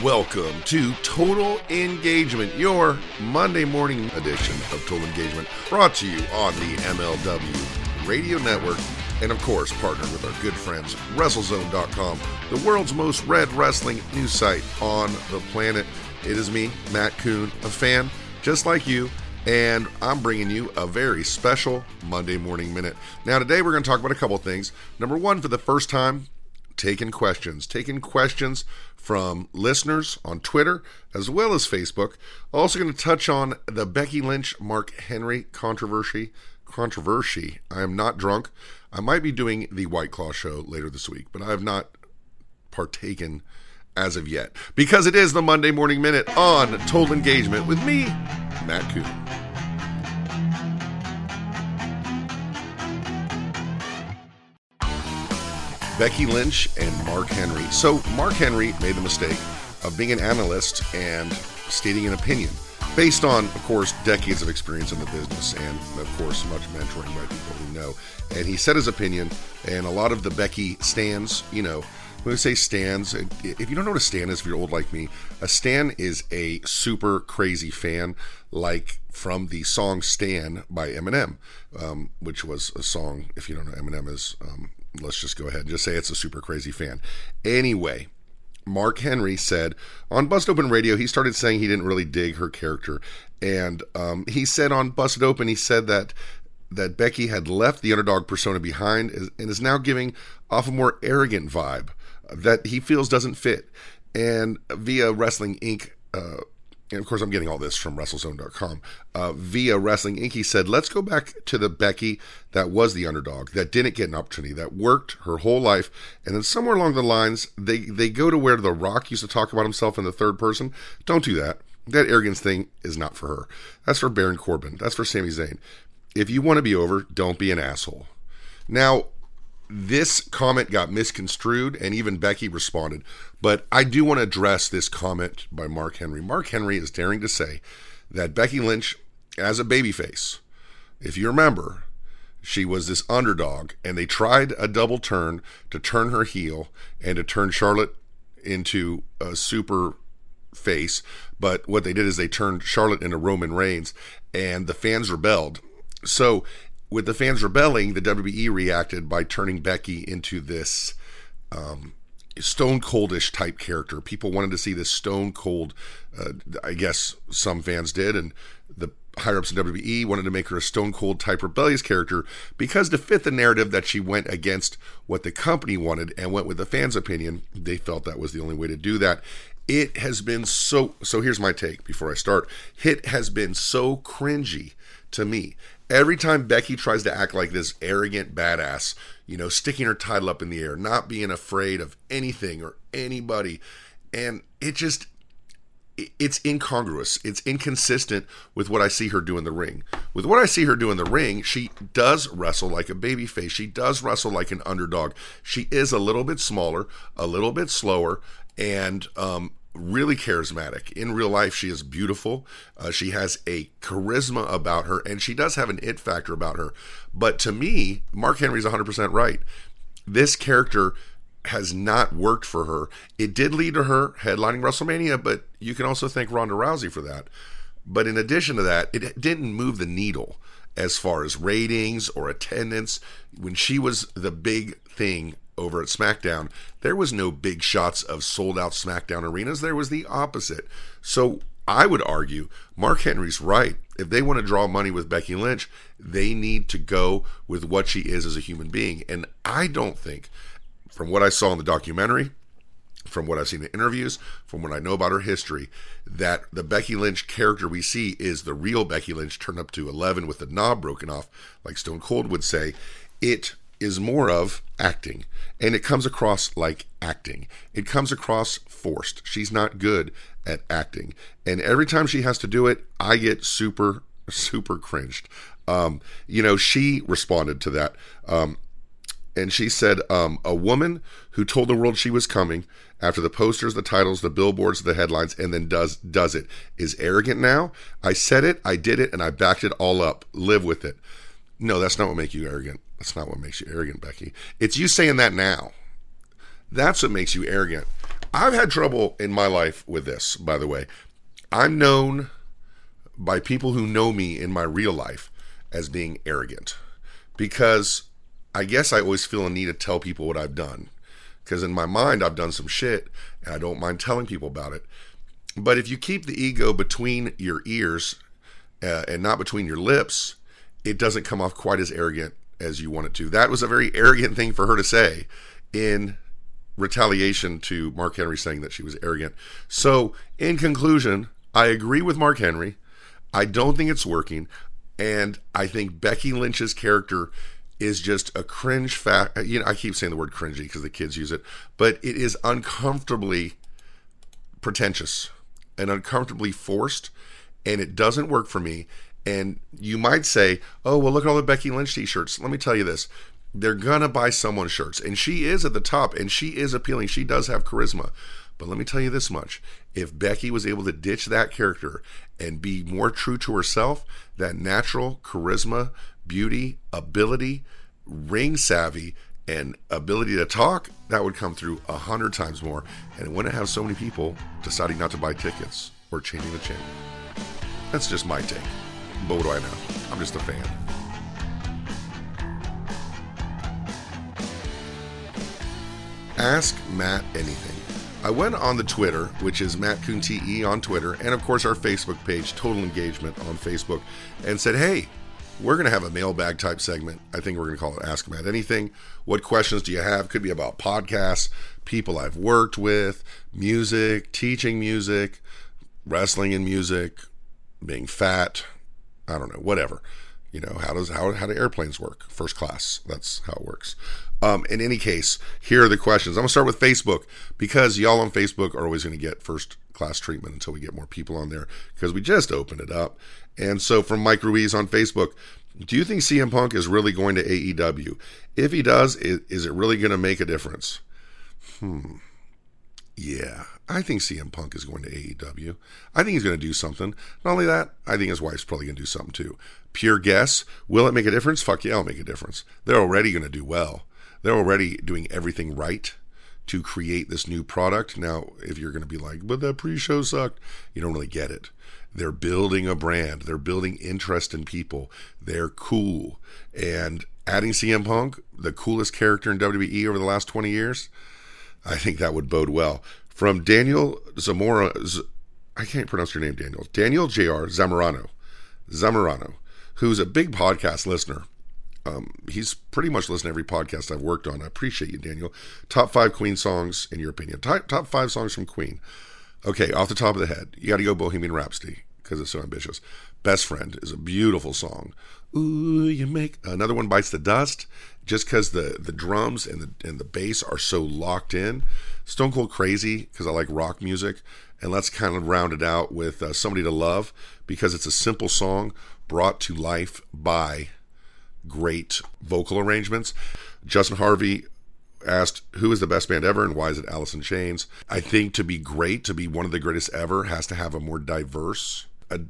Welcome to Total Engagement, your Monday morning edition of Total Engagement, brought to you on the MLW Radio Network, and of course, partnered with our good friends, WrestleZone.com, the world's most read wrestling news site on the planet. It is me, Matt Kuhn, a fan just like you, and I'm bringing you a very special Monday Morning Minute. Now, today we're going to talk about a couple things. Number one, for the first time, taking questions from listeners on Twitter as well as Facebook. Also going to touch on the Becky Lynch, Mark Henry controversy. I am not drunk. I might be doing the White Claw show later this week, but I have not partaken as of yet, because it is the Monday Morning Minute on Total Engagement with me, Matt Kuhn. Becky Lynch and Mark Henry. So Mark Henry made the mistake of being an analyst and stating an opinion based on, of course, decades of experience in the business and, of course, much mentoring by people who know. And he said his opinion, and a lot of the Becky stans, when we say stans, if you don't know what a stan is, if you're old like me, a stan is a super crazy fan, like from the song Stan by Eminem, which was a song, if you don't know Eminem is, let's just go ahead and just say it's a super crazy fan. Anyway, Mark Henry said on Busted Open Radio, he started saying he didn't really dig her character. And he said on Busted Open, he said that Becky had left the underdog persona behind and is now giving off a more arrogant vibe that he feels doesn't fit. And via Wrestling Inc., and of course I'm getting all this from WrestleZone.com, via Wrestling Inc., he said, let's go back to the Becky that was the underdog, that didn't get an opportunity, that worked her whole life, and then somewhere along the lines, they go to where The Rock used to talk about himself in the third person. Don't do that. That arrogance thing is not for her. That's for Baron Corbin. That's for Sami Zayn. If you want to be over, don't be an asshole. Now, this comment got misconstrued, and even Becky responded. But I do want to address this comment by Mark Henry. Mark Henry is daring to say that Becky Lynch, as a babyface, if you remember, she was this underdog, and they tried a double turn to turn her heel and to turn Charlotte into a super face. But what they did is they turned Charlotte into Roman Reigns, and the fans rebelled. So with the fans rebelling, the WWE reacted by turning Becky into this stone coldish type character. People wanted to see this stone cold, I guess some fans did, and the higher ups in WWE wanted to make her a stone cold type rebellious character, because to fit the narrative that she went against what the company wanted and went with the fans' opinion, they felt that was the only way to do that. It has been so here's my take before I start. It has been so cringy to me. Every time Becky tries to act like this arrogant badass, sticking her title up in the air, not being afraid of anything or anybody, and it's incongruous. It's inconsistent with what I see her do in the ring. With what I see her do in the ring, she does wrestle like a babyface. She does wrestle like an underdog. She is a little bit smaller, a little bit slower, and really charismatic. In real life, she is beautiful. She has a charisma about her, and she does have an it factor about her. But to me, Mark Henry's 100% right. This character has not worked for her. It did lead to her headlining WrestleMania, but you can also thank Ronda Rousey for that. But in addition to that, it didn't move the needle as far as ratings or attendance. When she was the big thing over at SmackDown, there was no big shots of sold-out SmackDown arenas. There was the opposite. So I would argue Mark Henry's right. If they want to draw money with Becky Lynch, they need to go with what she is as a human being. And I don't think, from what I saw in the documentary, from what I've seen in interviews, from what I know about her history, that the Becky Lynch character we see is the real Becky Lynch turned up to 11 with the knob broken off, like Stone Cold would say. It is more of acting, and it comes across like acting. It comes across forced. She's not good at acting, and every time she has to do it, I get super cringed. She responded to that, and she said, a woman who told the world she was coming after the posters, the titles, the billboards, the headlines, and then does it, is arrogant now. I said it, I did it, and I backed it all up. Live with it. No, that's not what makes you arrogant. That's not what makes you arrogant, Becky. It's you saying that now. That's what makes you arrogant. I've had trouble in my life with this, by the way. I'm known by people who know me in my real life as being arrogant, because I guess I always feel a need to tell people what I've done, because in my mind I've done some shit and I don't mind telling people about it. But if you keep the ego between your ears and not between your lips, it doesn't come off quite as arrogant as you want it to. That was a very arrogant thing for her to say in retaliation to Mark Henry saying that she was arrogant. So in conclusion, I agree with Mark Henry. I don't think it's working. And I think Becky Lynch's character is just a cringe fact. You know, I keep saying the word cringy because the kids use it, but it is uncomfortably pretentious and uncomfortably forced, and it doesn't work for me. And you might say, oh, well, look at all the Becky Lynch t-shirts. Let me tell you this. They're gonna buy someone's shirts, and she is at the top, and she is appealing. She does have charisma. But let me tell you this much. If Becky was able to ditch that character and be more true to herself, that natural charisma, beauty, ability, ring savvy, and ability to talk, that would come through 100 times more, and it wouldn't have so many people deciding not to buy tickets or changing the channel. That's just my take. But what do I know? I'm just a fan. Ask Matt anything. I went on the Twitter, which is Matt Kuhn TE on Twitter, and of course our Facebook page, Total Engagement on Facebook, and said, hey, we're going to have a mailbag type segment. I think we're going to call it Ask Matt Anything. What questions do you have? Could be about podcasts, people I've worked with, music, teaching music, wrestling and music, being fat, I don't know, whatever. You know, how do airplanes work? First class. That's how it works. In any case, here are the questions. I'm going to start with Facebook, because y'all on Facebook are always going to get first class treatment until we get more people on there, because we just opened it up. And so from Mike Ruiz on Facebook, do you think CM Punk is really going to AEW? If he does, is it really going to make a difference? Yeah, I think CM Punk is going to AEW. I think he's going to do something. Not only that, I think his wife's probably going to do something too. Pure guess. Will it make a difference? Fuck yeah, it'll make a difference. They're already going to do well. They're already doing everything right to create this new product. Now, if you're going to be like, but that pre-show sucked, you don't really get it. They're building a brand. They're building interest in people. They're cool. And adding CM Punk, the coolest character in WWE over the last 20 years, I think that would bode well. From Daniel Zamora, I can't pronounce your name, Daniel. Daniel J.R. Zamorano, who's a big podcast listener. He's pretty much listened to every podcast I've worked on. I appreciate you, Daniel. Top 5 Queen songs, in your opinion. Top 5 songs from Queen. Okay, off the top of the head, you got to go Bohemian Rhapsody, because it's so ambitious. Best Friend is a beautiful song. Ooh, you make... Another one, Bites the Dust, just because the drums and the bass are so locked in. Stone Cold Crazy, because I like rock music. And let's kind of round it out with Somebody to Love, because it's a simple song brought to life by great vocal arrangements. Justin Harvey asked, who is the best band ever and why is it Alice in Chains? I think to be great, to be one of the greatest ever, has to have a more diverse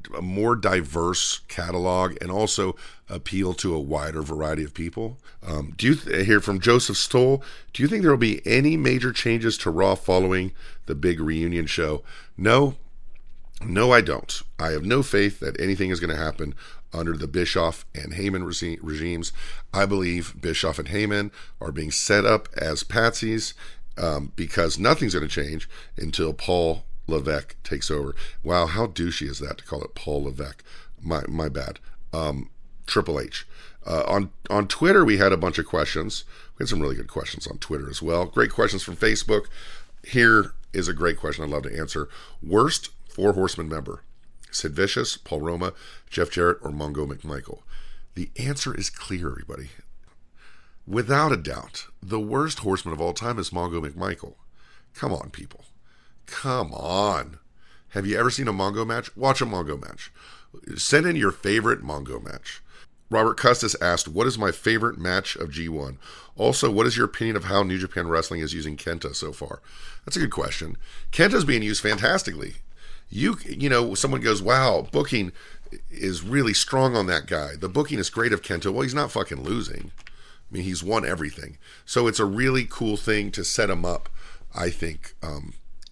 catalog, and also appeal to a wider variety of people. Do you hear from Joseph Stoll? Do you think there will be any major changes to Raw following the big reunion show? No, I don't. I have no faith that anything is going to happen under the Bischoff and Heyman regimes. I believe Bischoff and Heyman are being set up as patsies, because nothing's going to change until Paul Levesque takes over. Wow, how douchey is that to call it Paul Levesque? My bad. Triple H. On Twitter, we had a bunch of questions. We had some really good questions on Twitter as well. Great questions from Facebook. Here is a great question I'd love to answer. Worst Four Horsemen member: Sid Vicious, Paul Roma, Jeff Jarrett, or Mongo McMichael? The answer is clear, everybody. Without a doubt, the worst horseman of all time is Mongo McMichael. Come on, people. Come on. Have you ever seen a Mongo match? Watch a Mongo match. Send in your favorite Mongo match. Robert Custis asked, what is my favorite match of G1? Also, what is your opinion of how New Japan Wrestling is using Kenta so far? That's a good question. Kenta's being used fantastically. You know, someone goes, wow, booking is really strong on that guy. The booking is great of Kenta. Well, he's not fucking losing. I mean, he's won everything. So it's a really cool thing to set him up, I think,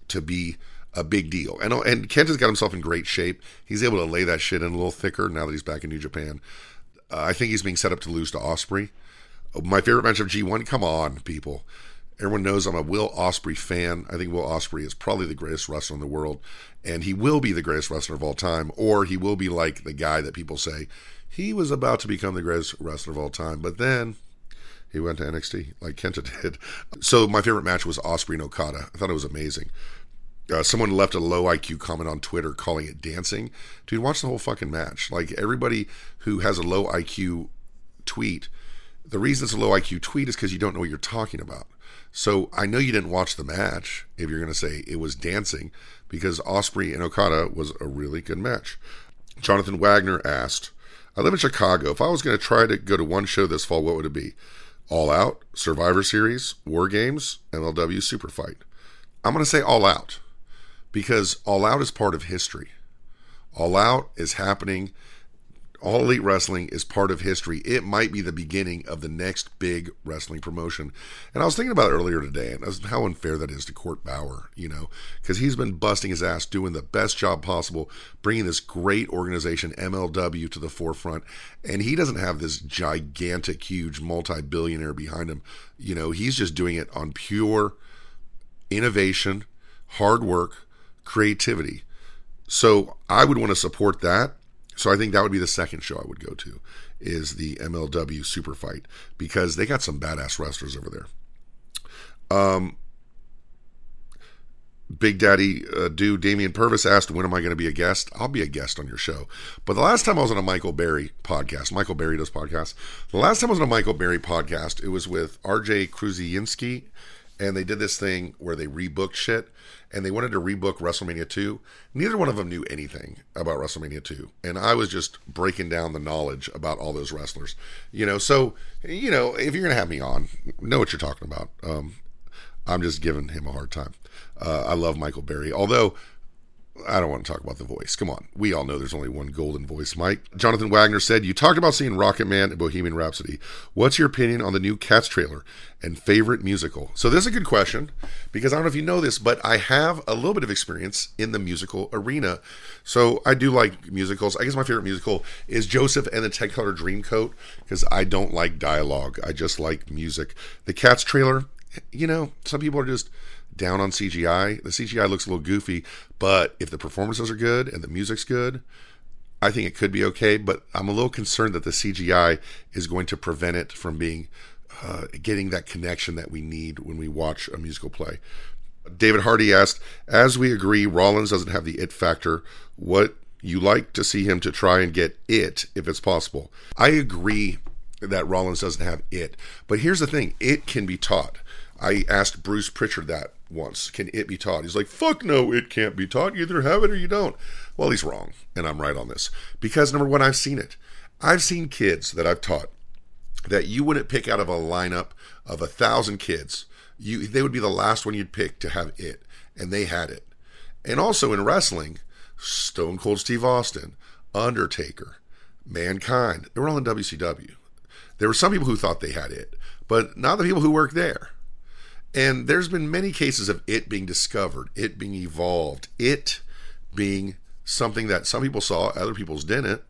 to be a big deal. And Kenta's got himself in great shape. He's able to lay that shit in a little thicker now that he's back in New Japan. I think he's being set up to lose to Ospreay. My favorite match of G1, come on, people. Everyone knows I'm a Will Ospreay fan. I think Will Ospreay is probably the greatest wrestler in the world, and he will be the greatest wrestler of all time, or he will be like the guy that people say, he was about to become the greatest wrestler of all time, but then he went to NXT, like Kenta did. So my favorite match was Ospreay and Okada. I thought it was amazing. Someone left a low IQ comment on Twitter calling it dancing. Dude, watch the whole fucking match. Like, everybody who has a low IQ tweet, the reason it's a low IQ tweet is because you don't know what you're talking about. So I know you didn't watch the match if you're going to say it was dancing, because Ospreay and Okada was a really good match. Jonathan Wagner asked, I live in Chicago. If I was going to try to go to one show this fall, what would it be? All Out, Survivor Series, War Games, MLW Super Fight. I'm going to say All Out, because All Out is part of history. All Out is happening. All Elite Wrestling is part of history. It might be the beginning of the next big wrestling promotion. And I was thinking about it earlier today, and how unfair that is to Court Bauer, because he's been busting his ass, doing the best job possible, bringing this great organization, MLW, to the forefront. And he doesn't have this gigantic, huge multi-billionaire behind him. He's just doing it on pure innovation, hard work, creativity. So I would want to support that. So I think that would be the second show I would go to, is the MLW Super Fight, because they got some badass wrestlers over there. Big Daddy dude Damian Purvis asked, when am I going to be a guest? I'll be a guest on your show. But the last time I was on a Michael Berry podcast, Michael Berry does podcasts. The last time I was on a Michael Berry podcast, it was with RJ Kruzinski, and they did this thing where they rebooked shit, and they wanted to rebook WrestleMania 2. Neither one of them knew anything about WrestleMania 2. And I was just breaking down the knowledge about all those wrestlers. So, if you're going to have me on, know what you're talking about. I'm just giving him a hard time. I love Michael Berry. Although, I don't want to talk about The Voice. Come on. We all know there's only one golden voice, Mike. Jonathan Wagner said, you talked about seeing Rocket Man and Bohemian Rhapsody. What's your opinion on the new Cats trailer and favorite musical? So this is a good question, because I don't know if you know this, but I have a little bit of experience in the musical arena. So I do like musicals. I guess my favorite musical is Joseph and the Technicolor Dreamcoat, because I don't like dialogue. I just like music. The Cats trailer, some people are just down on CGI. The CGI looks a little goofy, but if the performances are good and the music's good, I think it could be okay. But I'm a little concerned that the CGI is going to prevent it from being getting that connection that we need when we watch a musical play. David Hardy asked, as we agree Rollins doesn't have the it factor, what you like to see him to try and get it if it's possible? I agree that Rollins doesn't have it, but here's the thing, it can be taught. I asked Bruce Pritchard that once. Can it be taught? He's like, fuck no, it can't be taught. You either have it or you don't. Well, he's wrong, and I'm right on this. Because, number one, I've seen it. I've seen kids that I've taught that you wouldn't pick out of a lineup of 1,000 kids. They would be the last one you'd pick to have it, and they had it. And also in wrestling, Stone Cold Steve Austin, Undertaker, Mankind, they were all in WCW. There were some people who thought they had it, but not the people who work there. And there's been many cases of it being discovered, it being evolved, it being something that some people saw, other people didn't.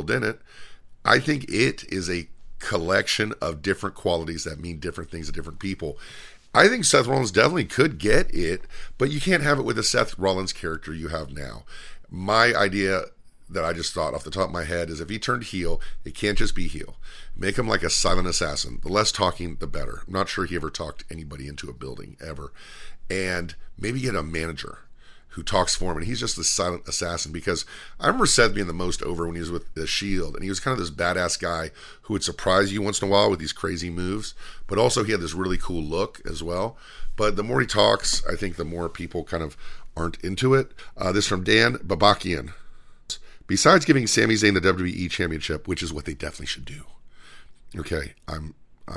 I think it is a collection of different qualities that mean different things to different people. I think Seth Rollins definitely could get it, but you can't have it with the Seth Rollins character you have now. My idea that I just thought off the top of my head is if he turned heel, it can't just be heel. Make him like a silent assassin. The less talking, the better. I'm not sure he ever talked anybody into a building, ever. And maybe get a manager who talks for him, and he's just the silent assassin, because I remember Seth being the most over when he was with the Shield, and he was kind of this badass guy who would surprise you once in a while with these crazy moves, but also he had this really cool look as well. But the more he talks, I think the more people kind of aren't into it. This from Dan Babakian. Besides giving Sami Zayn the WWE Championship, which is what they definitely should do. Okay, I'm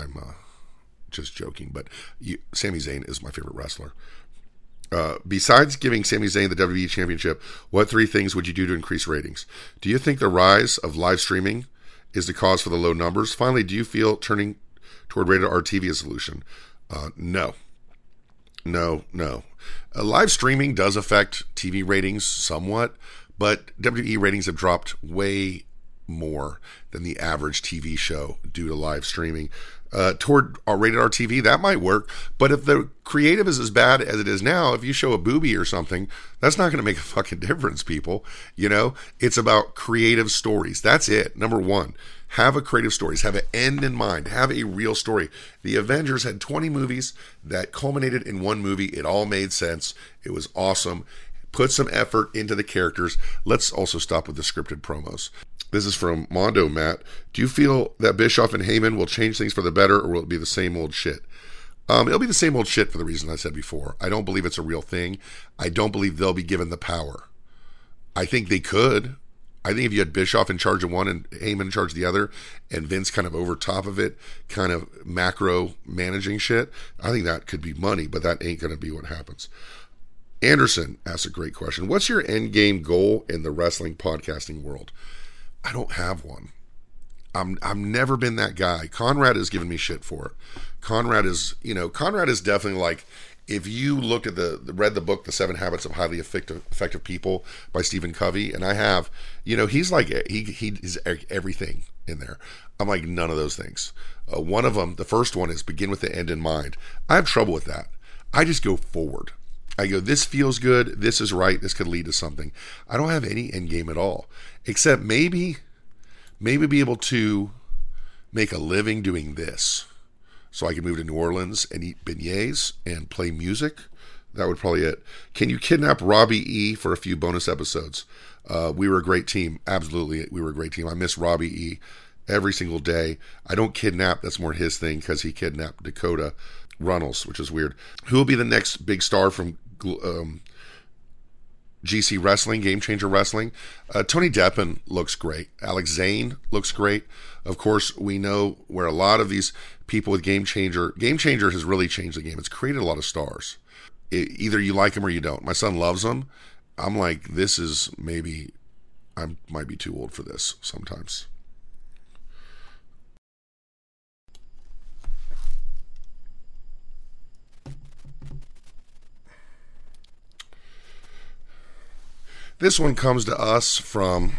just joking, but Sami Zayn is my favorite wrestler. Besides giving Sami Zayn the WWE Championship, what 3 things would you do to increase ratings? Do you think the rise of live streaming is the cause for the low numbers? Finally, do you feel turning toward rated R TV a solution? No. No, no. Live streaming does affect TV ratings somewhat, but WWE ratings have dropped way more than the average TV show due to live streaming. Toward rated R TV, that might work, but if the creative is as bad as it is now, if you show a boobie or something, that's not going to make a fucking difference, people. You know, it's about creative stories. That's it. Number one, have a creative stories, have an end in mind, have a real story. The Avengers had 20 movies that culminated in one movie. It all made sense. It was awesome. Put some effort into the characters. Let's also stop with the scripted promos. This is from Mondo Matt. Do you feel that Bischoff and Heyman will change things for the better, or will it be the same old shit? It'll be the same old shit for the reason I said before. I don't believe it's a real thing. I don't believe they'll be given the power. I think they could. I think if you had Bischoff in charge of one and Heyman in charge of the other, and Vince kind of over top of it, kind of macro managing shit, I think that could be money, but that ain't going to be what happens. Anderson asks a great question. What's your end game goal in the wrestling podcasting world? I don't have one. I've never been that guy. Conrad has given me shit for it. Conrad is definitely like, if you looked at read the book, The 7 Habits of Highly Effective People by Stephen Covey, and I have, he's like, he is everything in there. I'm like, none of those things. One of them, the first one is begin with the end in mind. I have trouble with that. I just go forward. I go, this feels good, this is right, this could lead to something. I don't have any end game at all, except maybe be able to make a living doing this. So I can move to New Orleans and eat beignets and play music. That would probably it. Can you kidnap Robbie E for a few bonus episodes? We were a great team. Absolutely, we were a great team. I miss Robbie E every single day. I don't kidnap. That's more his thing because he kidnapped Dakota Runnels, which is weird. Who will be the next big star from GC Wrestling, Game Changer Wrestling? Tony Deppen looks great. Alex Zane looks great. Of course, we know where a lot of these people with Game Changer has really changed the game. It's created a lot of stars. Either you like him or you don't. My son loves him. I'm like, I might be too old for this sometimes. This one comes to us from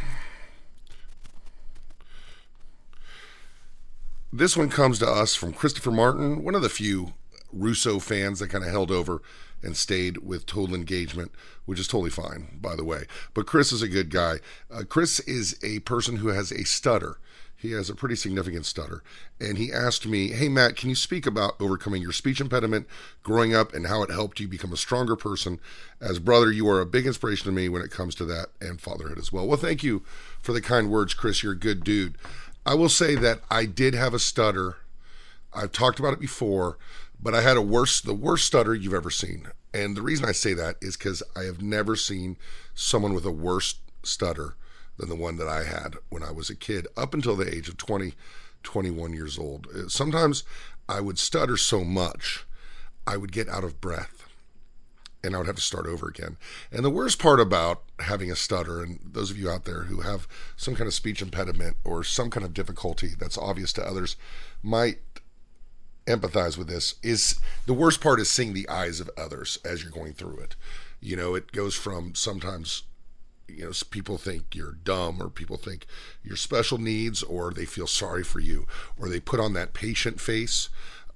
Christopher Martin, one of the few Russo fans that kind of held over and stayed with Total Engagement, which is totally fine, by the way. But Chris is a good guy. Chris is a person who has a stutter. He has a pretty significant stutter. And he asked me, hey, Matt, can you speak about overcoming your speech impediment, growing up, and how it helped you become a stronger person? As brother, you are a big inspiration to me when it comes to that, and fatherhood as well. Well, thank you for the kind words, Chris. You're a good dude. I will say that I did have a stutter. I've talked about it before, but I had the worst stutter you've ever seen. And the reason I say that is because I have never seen someone with a worse stutter than the one that I had when I was a kid, up until the age of 20, 21 years old. Sometimes I would stutter so much, I would get out of breath, and I would have to start over again. And the worst part about having a stutter, and those of you out there who have some kind of speech impediment or some kind of difficulty that's obvious to others might empathize with this, is the worst part is seeing the eyes of others as you're going through it. It goes from sometimes people think you're dumb, or people think you're special needs, or they feel sorry for you, or they put on that patient face.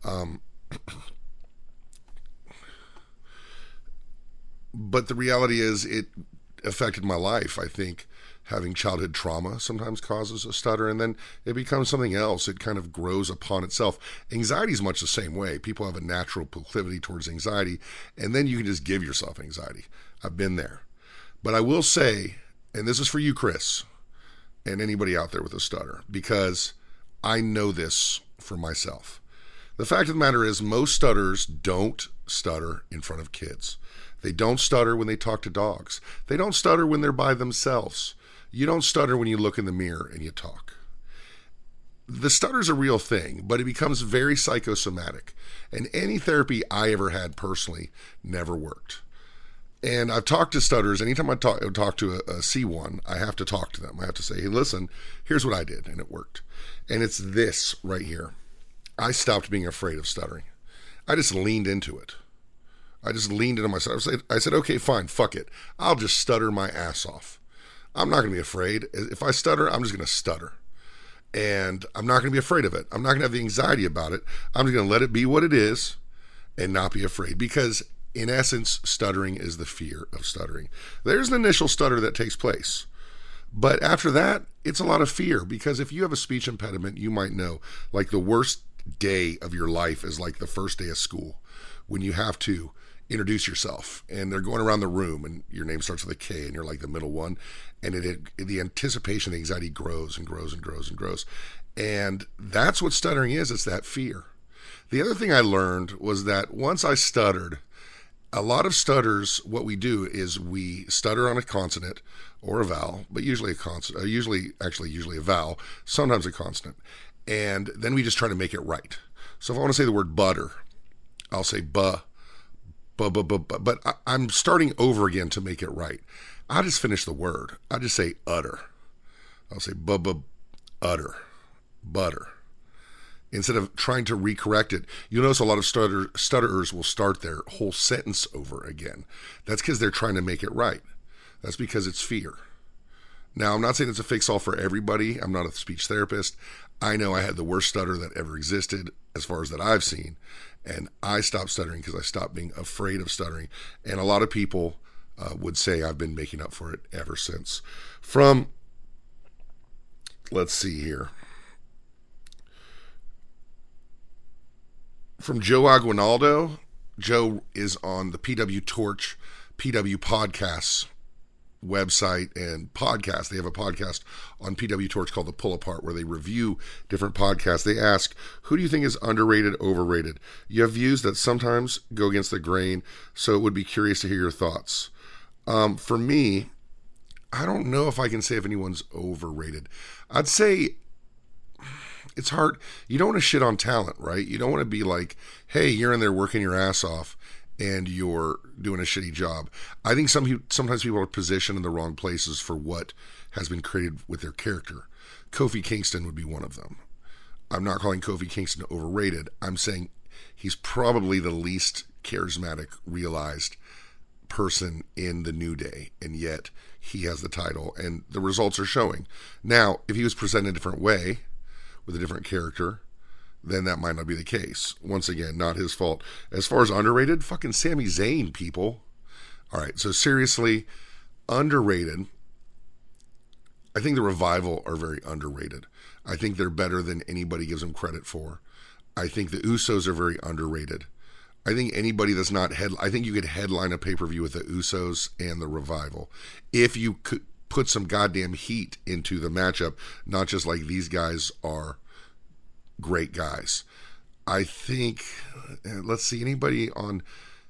But the reality is it affected my life. I think having childhood trauma sometimes causes a stutter, and then it becomes something else. It kind of grows upon itself. Anxiety is much the same way. People have a natural proclivity towards anxiety, and then you can just give yourself anxiety. I've been there. But I will say, and this is for you, Chris, and anybody out there with a stutter, because I know this for myself. The fact of the matter is, most stutterers don't stutter in front of kids. They don't stutter when they talk to dogs. They don't stutter when they're by themselves. You don't stutter when you look in the mirror and you talk. The stutter's a real thing, but it becomes very psychosomatic. And any therapy I ever had personally never worked. And I've talked to stutterers. Anytime I talk to a C1, I have to talk to them. I have to say, hey, listen, here's what I did, and it worked. And it's this right here. I stopped being afraid of stuttering. I just leaned into it. I just leaned into myself. I said, okay, fine, fuck it. I'll just stutter my ass off. I'm not going to be afraid. If I stutter, I'm just going to stutter. And I'm not going to be afraid of it. I'm not going to have the anxiety about it. I'm just going to let it be what it is and not be afraid. Because in essence, stuttering is the fear of stuttering. There's an initial stutter that takes place. But after that, it's a lot of fear. Because if you have a speech impediment, you might know, like the worst day of your life is like the first day of school when you have to introduce yourself and they're going around the room and your name starts with a K and you're like the middle one, and the anticipation, the anxiety grows and grows and grows and grows. And that's what stuttering is. It's that fear. The other thing I learned was that once I stuttered, a lot of stutters, what we do is we stutter on a consonant or a vowel, but usually a consonant, usually a vowel, sometimes a consonant. And then we just try to make it right. So if I want to say the word butter, I'll say but I'm starting over again to make it right. I'll just finish the word. I'll just say utter. I'll say utter, butter. Instead of trying to recorrect it. You'll notice a lot of stutterers will start their whole sentence over again. That's because they're trying to make it right. That's because it's fear. Now, I'm not saying it's a fix-all for everybody. I'm not a speech therapist. I know I had the worst stutter that ever existed as far as that I've seen. And I stopped stuttering because I stopped being afraid of stuttering. And a lot of people would say I've been making up for it ever since. From, let's see here. From Joe Aguinaldo. Joe is on the PW Torch, PW Podcasts website and podcast. They have a podcast on PW Torch called The Pull Apart where they review different podcasts. They ask, who do you think is underrated, overrated? You have views that sometimes go against the grain, so it would be curious to hear your thoughts. For me, I don't know if I can say if anyone's overrated. I'd say it's hard. You don't want to shit on talent, right? You don't want to be like, hey, you're in there working your ass off and you're doing a shitty job. I think sometimes people are positioned in the wrong places for what has been created with their character. Kofi Kingston would be one of them. I'm not calling Kofi Kingston overrated. I'm saying he's probably the least charismatic, realized person in the New Day, and yet he has the title, and the results are showing. Now, if he was presented a different way, with a different character, then that might not be the case. Once again, not his fault. As far as underrated, fucking Sami Zayn, people. All right, so seriously, underrated. I think the Revival are very underrated. I think they're better than anybody gives them credit for. I think the Usos are very underrated. I think anybody that's not I think you could headline a pay-per-view with the Usos and the Revival if you could put some goddamn heat into the matchup, not just like these guys are great guys. I think, let's see, anybody on,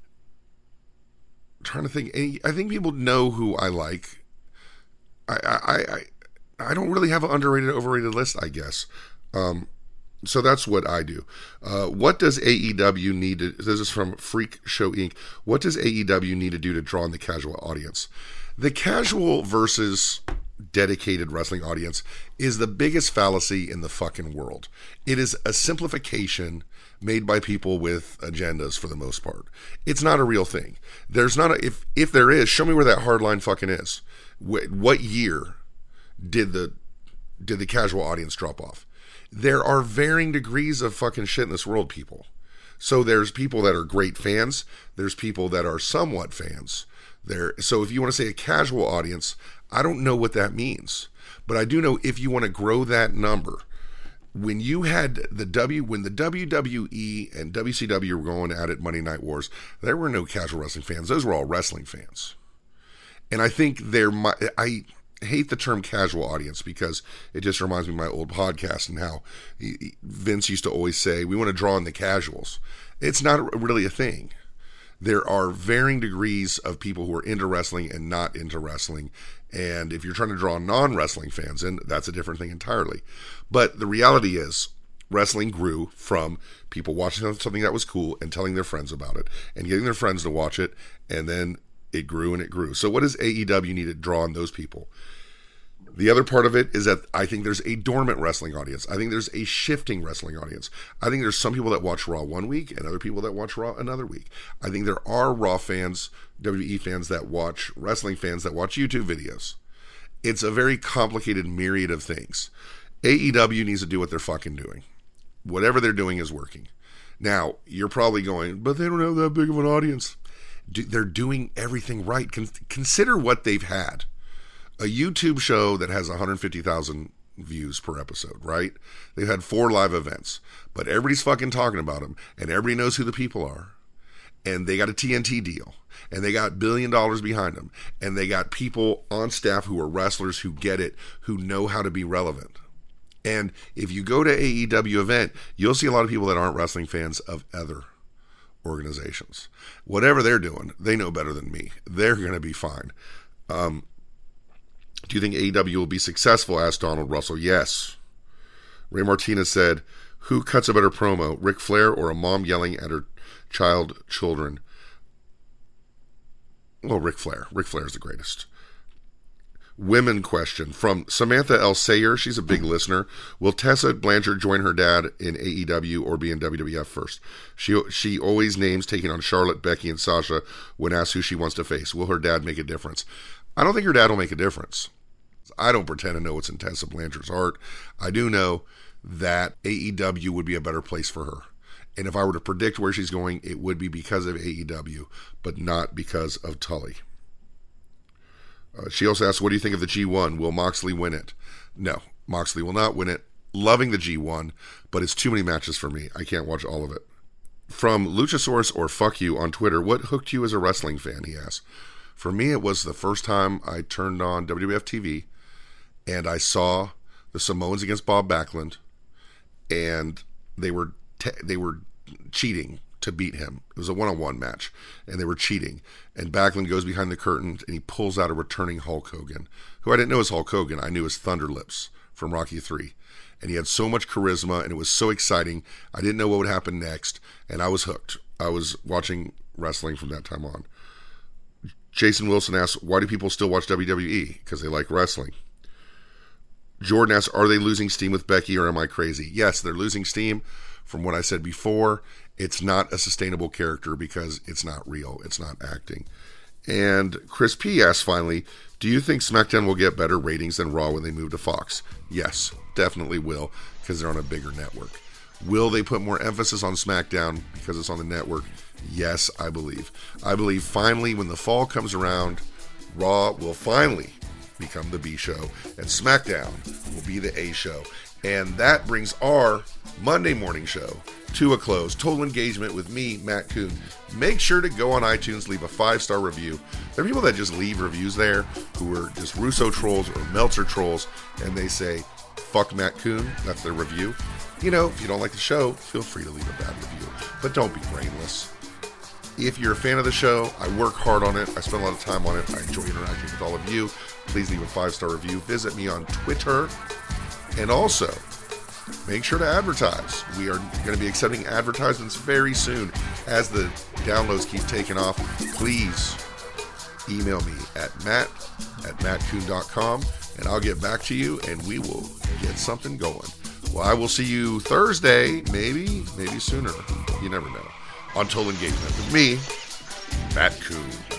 I'm trying to think, I think people know who I like. I don't really have an underrated, overrated list, I guess. So that's what I do. What does AEW need to, this is from Freak Show Inc. What does AEW need to do to draw in the casual audience? The casual versus dedicated wrestling audience is the biggest fallacy in the fucking world. It is a simplification made by people with agendas for the most part. It's not a real thing. There's not a, if there is, show me where that hard line fucking is. What year did the casual audience drop off? There are varying degrees of fucking shit in this world, people. So there's people that are great fans. There's people that are somewhat fans. So if you want to say a casual audience, I don't know what that means. But I do know if you want to grow that number, when you had when the WWE and WCW were going at it Monday Night Wars, there were no casual wrestling fans. Those were all wrestling fans. And I think I hate the term casual audience because it just reminds me of my old podcast and how Vince used to always say, we want to draw in the casuals. It's not really a thing. There are varying degrees of people who are into wrestling and not into wrestling. And if you're trying to draw non-wrestling fans in, that's a different thing entirely. But the reality is, wrestling grew from people watching something that was cool and telling their friends about it and getting their friends to watch it. And then it grew and it grew. So what does AEW need to draw on those people? The other part of it is that I think there's a dormant wrestling audience. I think there's a shifting wrestling audience. I think there's some people that watch Raw one week and other people that watch Raw another week. I think there are Raw fans, WWE fans that watch, wrestling fans that watch YouTube videos. It's a very complicated myriad of things. AEW needs to do what they're fucking doing. Whatever they're doing is working. Now, you're probably going, but they don't have that big of an audience. They're doing everything right. Consider what they've had. A YouTube show that has 150,000 views per episode, right? They've had 4 live events, but everybody's fucking talking about them, and everybody knows who the people are. And they got a TNT deal, and they got $1 billion behind them, and they got people on staff who are wrestlers who get it, who know how to be relevant. And if you go to AEW event, you'll see a lot of people that aren't wrestling fans of other organizations. Whatever they're doing, they know better than me. They're going to be fine. Do you think AEW will be successful? Asked Donald Russell. Yes. Ray Martinez said, who cuts a better promo, Ric Flair or a mom yelling at her children? Well, Ric Flair. Ric Flair is the greatest. Women question from Samantha L. Sayer. She's a big listener. Will Tessa Blanchard join her dad in AEW or be in WWF first? She always names taking on Charlotte, Becky, and Sasha when asked who she wants to face. Will her dad make a difference? I don't think her dad will make a difference. I don't pretend to know what's in Tessa Blanchard's heart. I do know that AEW would be a better place for her. And if I were to predict where she's going, it would be because of AEW, but not because of Tully. She also asked, what do you think of the G1? Will Moxley win it? No, Moxley will not win it. Loving the G1, but it's too many matches for me. I can't watch all of it. From Luchasaurus or Fuck You on Twitter, what hooked you as a wrestling fan, he asked. For me, it was the first time I turned on WWF TV and I saw the Samoans against Bob Backlund, and they were cheating to beat him. It was a one-on-one match, and they were cheating. And Backlund goes behind the curtain, and he pulls out a returning Hulk Hogan, who I didn't know was Hulk Hogan. I knew as Thunder Lips from Rocky III. And he had so much charisma, and it was so exciting. I didn't know what would happen next, and I was hooked. I was watching wrestling from that time on. Jason Wilson asks, why do people still watch WWE? Because they like wrestling. Jordan asks, are they losing steam with Becky or am I crazy? Yes, they're losing steam. From what I said before, it's not a sustainable character because it's not real. It's not acting. And Chris P. asks finally, do you think SmackDown will get better ratings than Raw when they move to Fox? Yes, definitely will, because they're on a bigger network. Will they put more emphasis on SmackDown because it's on the network? Yes, I believe. I believe finally when the fall comes around, Raw will finally become the B show, and SmackDown will be the A show. And that brings our Monday morning show to a close. Total Engagement with me, Matt Coon. Make sure to go on iTunes, leave a 5-star review. There are people that just leave reviews there who are just Russo trolls or Meltzer trolls, and they say, fuck Matt Coon. That's their review. You know, if you don't like the show, feel free to leave a bad review, but don't be brainless. If you're a fan of the show, I work hard on it. I spend a lot of time on it. I enjoy interacting with all of you. Please leave a 5-star review. Visit me on Twitter. And also, make sure to advertise. We are going to be accepting advertisements very soon. As the downloads keep taking off, please email me at matt@mattcoon.com, and I'll get back to you, and we will get something going. Well, I will see you Thursday, maybe sooner. You never know. On Total Engagement with me, Matt Coon.